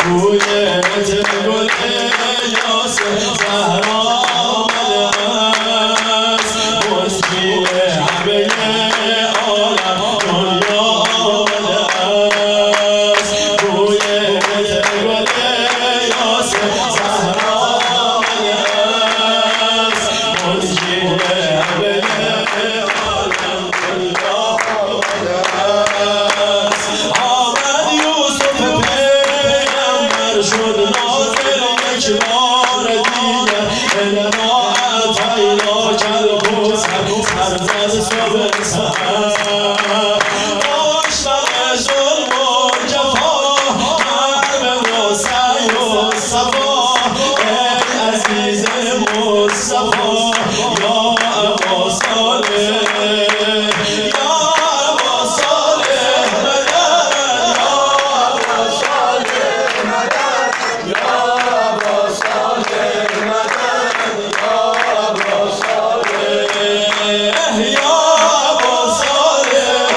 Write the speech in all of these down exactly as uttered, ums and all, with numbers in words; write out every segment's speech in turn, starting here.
بوی عطر گل یاس زهرا آمده است مسکین همه عالم دنیا آمده است بوی عطر گل یاس زهرا آمده است مسکین همه عالم دنیا آمده است آمد یوسف پیغمبر شد ناظر یک بار دیگر انا اعطیناک الکوثر سر زد صبح سحر مشتاق ظلم و جفا حرب و سعی و صفا ای عزیز مصطفی یا ابا صالح یا ابا صالح مدد یا ابا صالح مدد یا ابا صالح مدد یا ابا صالح یا ابا صالح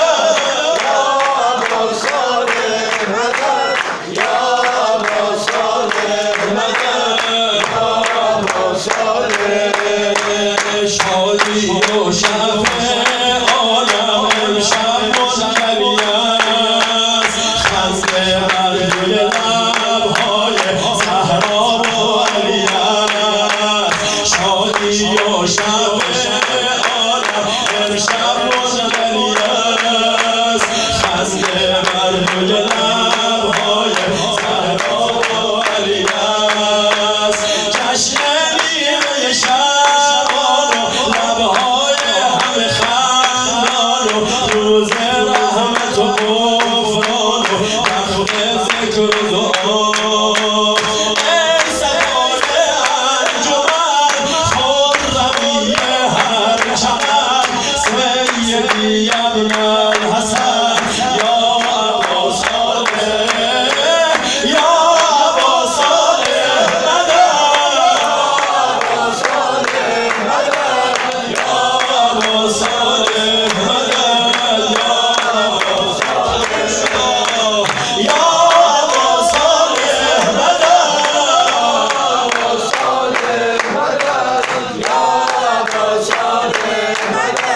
مدد یا ابا صالح مدد یا ابا صالح شادی و شب عالم امشب منقوی است خنده بر روی لب‌های زهرا و علی است شادی و شب عالم امشب منقوی است خنده بر روی لب‌های زهرا و علی است جشن نیمه شبان و لب‌های همه خندان و روز رحمت و غفران و وقت ذکر و دعا ای سفار انجمن خرمی هر چمن سیدی ابن